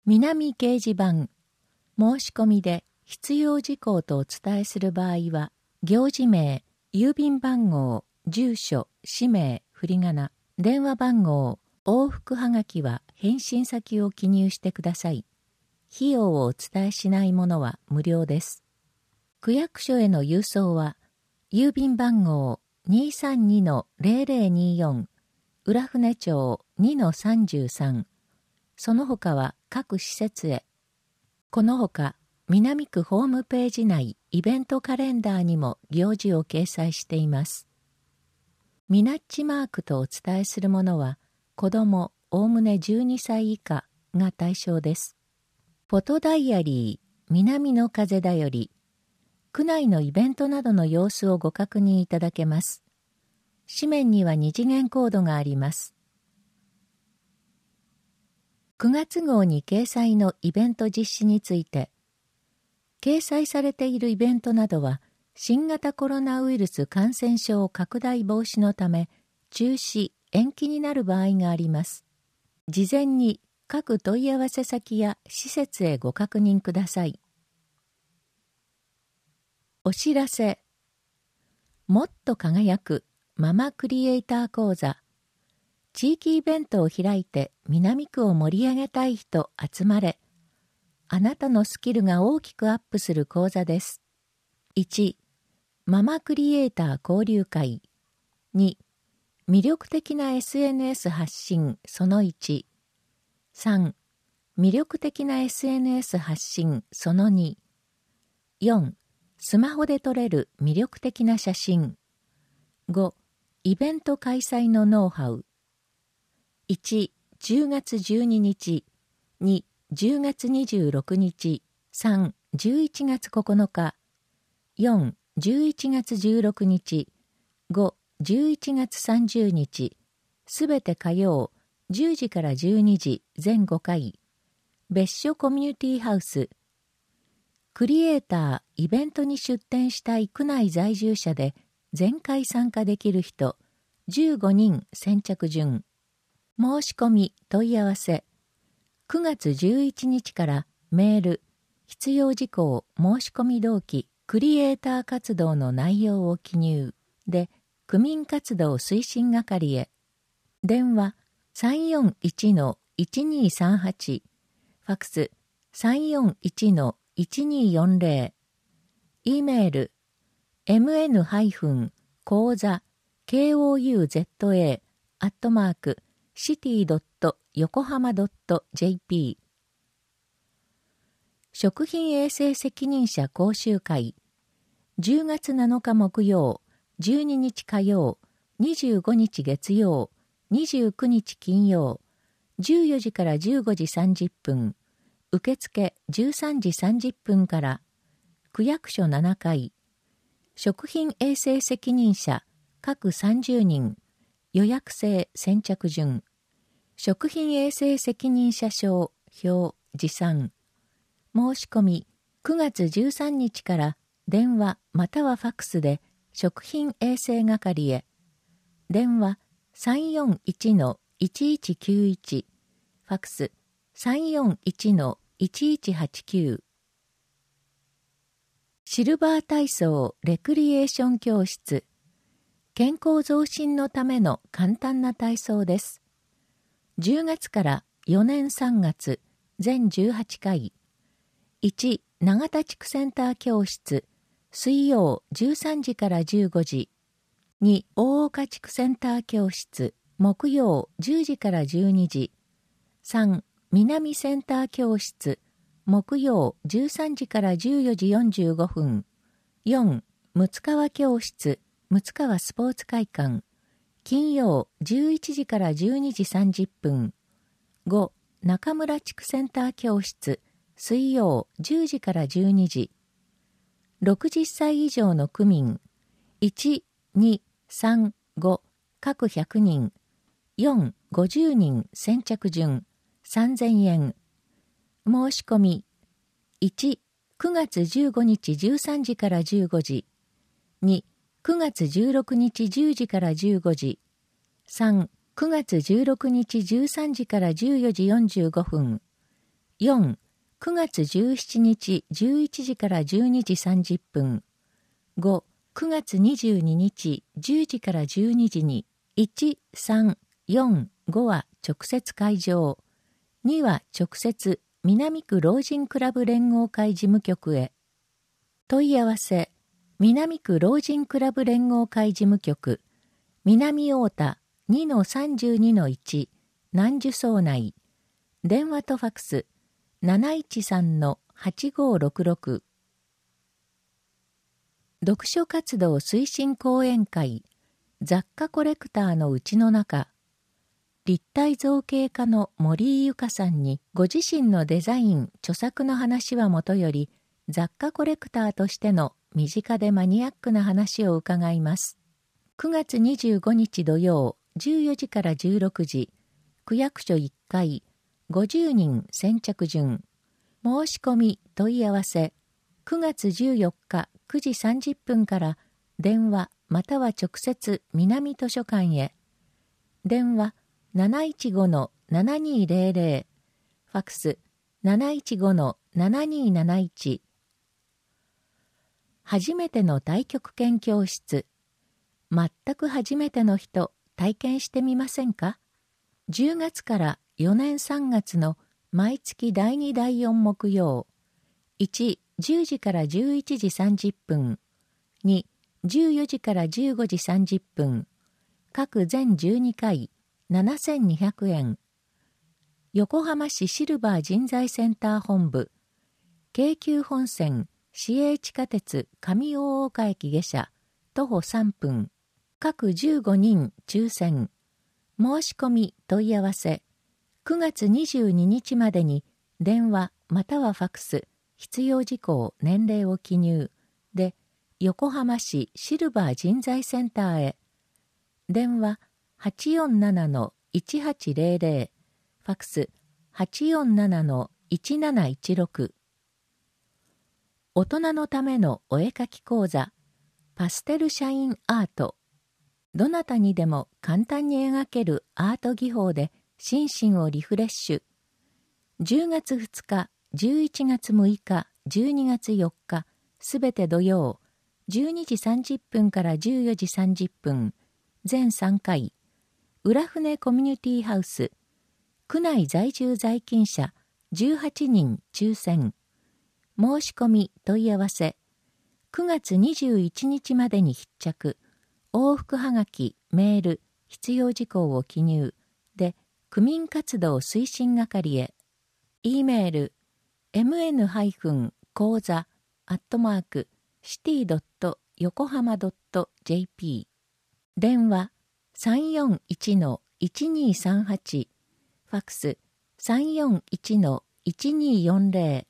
南掲示板、申し込みで必要事項とお伝えする場合は、行事名、郵便番号、住所、氏名、振り仮名、電話番号、往復はがきは返信先を記入してください。費用をお伝えしないものは無料です。区役所への郵送は、郵便番号 232-0024、浦船町 2-33、その他は各施設へ。このほか、南区ホームページ内イベントカレンダーにも行事を掲載しています。ミナッチマークとお伝えするものは、子どもおおむね12歳以下が対象です。フォトダイアリー、南の風だより、区内のイベントなどの様子をご確認いただけます。紙面には2次元コードがあります。9月号に掲載のイベント実施について、掲載されているイベントなどは、新型コロナウイルス感染症拡大防止のため、中止・延期になる場合があります。事前に各問い合わせ先や施設へご確認ください。お知らせ。もっと輝くママクリエイター講座。地域イベントを開いて南区を盛り上げたい人集まれ。あなたのスキルが大きくアップする講座です。1、ママクリエイター交流会。2、魅力的な SNS 発信その1。3、魅力的な SNS 発信その2。4、スマホで撮れる魅力的な写真。5、イベント開催のノウハウ。1、10月12日。2、10月26日。3、11月9日。4、11月16日。5、11月30日。すべて火曜、10時から12時、全5回。別所コミュニティハウス。クリエイター、イベントに出展したい区内在住者で、全会参加できる人、15人先着順。申し込み、問い合わせ。9月11日からメール、必要事項、申し込み動機、クリエイター活動の内容を記入で、区民活動推進係へ。電話341-1238、ファクス341-1240、E メール mn-kouza@city.yokohama.jp 食品衛生責任者講習会10月7日木曜、12日火曜、25日月曜、29日金曜、14時から15時30分、受付13時30分から、区役所7階、食品衛生責任者各30人、予約制先着順、食品衛生責任者証、表、持参。申し込み、9月13日から電話またはファクスで食品衛生係へ。電話341-1191、ファクス341-1189。シルバー体操レクリエーション教室。健康増進のための簡単な体操です。10月から4年3月、全18回。1、永田地区センター教室、水曜13時から15時。2、大岡地区センター教室、木曜10時から12時。3、南センター教室、木曜13時から14時45分。4、睦川教室、睦川スポーツ会館、金曜11時から12時30分。5、中村地区センター教室、水曜10時から12時。60歳以上の区民、1、2、3、5、各100人、4、50人先着順、3000円。申し込み、1、9月15日13時から15時。2、9月16日10時から15時。3、9月16日13時から14時45分。 4、9月17日11時から12時30分。5、9月22日10時から12時に、1、3、4、5は直接会場。2は直接南区老人クラブ連合会事務局へ。問い合わせ、南区老人クラブ連合会事務局、南太田 2-32-1、南樹荘内。電話とファクス、713-8566。読書活動推進講演会、雑貨コレクターのうちの中。立体造形家の森井由香さんにご自身のデザイン、著作の話はもとより、雑貨コレクターとしての身近でマニアックな話を伺います。9月25日土曜、14時から16時、区役所1階、50人先着順。申し込み問い合わせ、9月14日9時30分から電話または直接南図書館へ。電話 715-7200、ファクス 715-7271。初めての太極拳教室。全く初めての人、体験してみませんか？ 10 月から4年3月の毎月第2第4木曜。1、10時から11時30分。2、14時から15時30分。各全12回、7200円。横浜市シルバー人材センター本部。京急本線、市営地下鉄上大岡駅下車、徒歩3分。各15人抽選。申し込み問い合わせ。9月22日までに電話またはファクス、必要事項、年齢を記入で、横浜市シルバー人材センターへ。電話 847-1800、ファクス 847-1716。大人のためのお絵描き講座、パステルシャインアート。どなたにでも簡単に描けるアート技法で心身をリフレッシュ。10月2日、11月6日、12月4日、すべて土曜、12時30分から14時30分、全3回、浦船コミュニティハウス、区内在住在勤者18人抽選。申し込み問い合わせ。9月21日までに必着。往復はがき、メール、必要事項を記入で、区民活動推進係へ。E メール、mn-講座@city.yokohama.jp。電話、341-1238。ファクス、341-1240。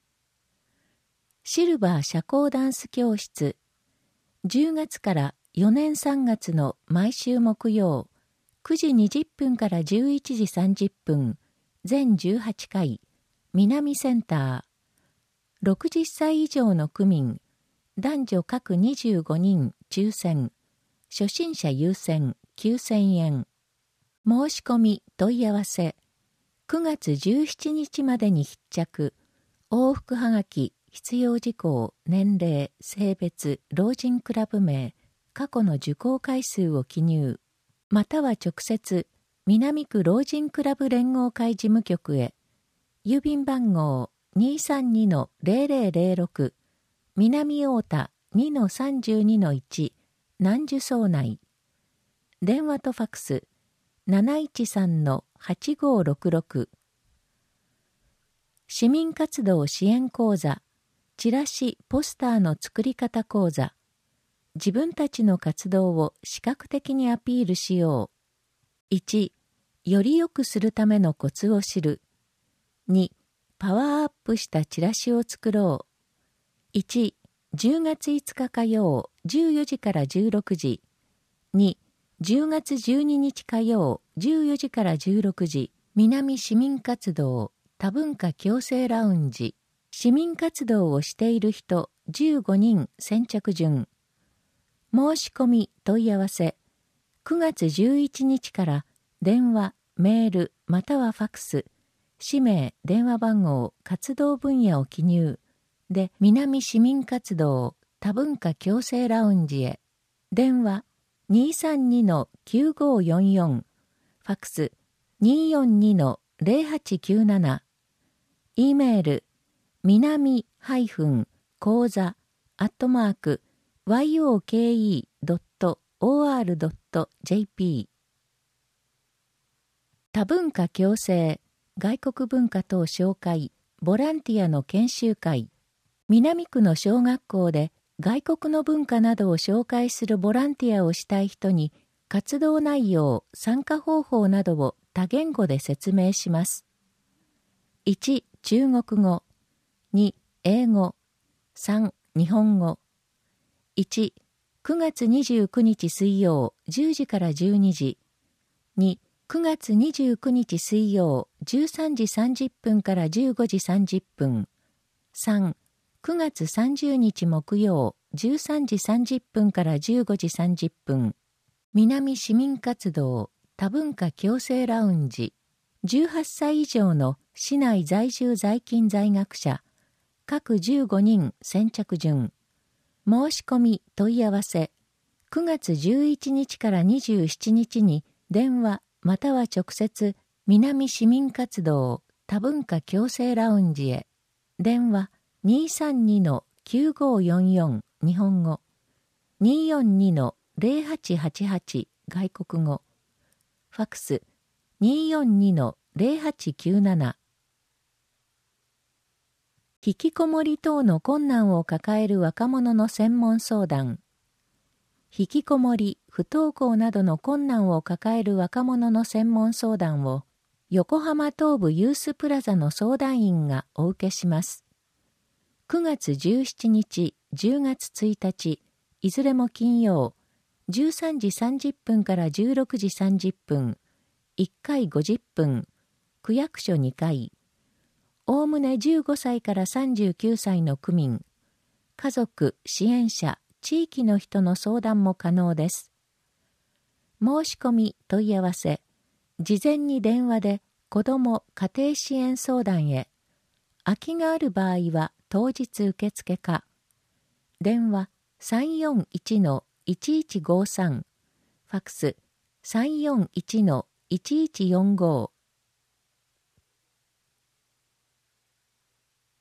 シルバー社交ダンス教室。10月から4年3月の毎週木曜、9時20分から11時30分、全18回、南センター。60歳以上の区民、男女各25人抽選。初心者優先9000円。申し込み問い合わせ。9月17日までに必着。往復はがき、必要事項、年齢、性別、老人クラブ名、過去の受講回数を記入。または直接、南区老人クラブ連合会事務局へ。郵便番号 232-0006、南太田 2-32-1、南樹荘内。電話とファクス 713-8566。市民活動支援講座、チラシ・ポスターの作り方講座。自分たちの活動を視覚的にアピールしよう。1、より良くするためのコツを知る。2、パワーアップしたチラシを作ろう。1、10月5日火曜14時から16時。2、10月12日火曜14時から16時。南市民活動多文化共生ラウンジ。市民活動をしている人15人先着順。申し込み問い合わせ。9月11日から電話、メールまたはファクス、 氏名、電話番号、活動分野を記入。で、南市民活動多文化共生ラウンジへ。電話 232-9544。ファックス 242-0897。E メール南-yoke.or.jp。 多文化共生、外国文化等紹介、ボランティアの研修会。南区の小学校で外国の文化などを紹介するボランティアをしたい人に、活動内容、参加方法などを多言語で説明します。1、中国語。2、英語。3、日本語。1、9月29日水曜10時から12時。2、9月29日水曜13時30分から15時30分。3、9月30日木曜13時30分から15時30分。南市民活動多文化共生ラウンジ。18歳以上の市内在住在勤在学者、各15人先着順。申し込み問い合わせ。9月11日から27日に電話または直接南市民活動多文化共生ラウンジへ。電話 232-9544 日本語 242-0888 外国語。ファックス 242-0897。引きこもり等の困難を抱える若者の専門相談。引きこもり、不登校などの困難を抱える若者の専門相談を横浜東部ユースプラザの相談員がお受けします。9月17日、10月1日、いずれも金曜、13時30分から16時30分、1回50分、区役所2回、おおむね15歳から39歳の区民、家族、支援者、地域の人の相談も可能です。申し込み、問い合わせ、事前に電話で子ども家庭支援相談へ、空きがある場合は当日受付か、電話 341-1153、ファックス 341-1145、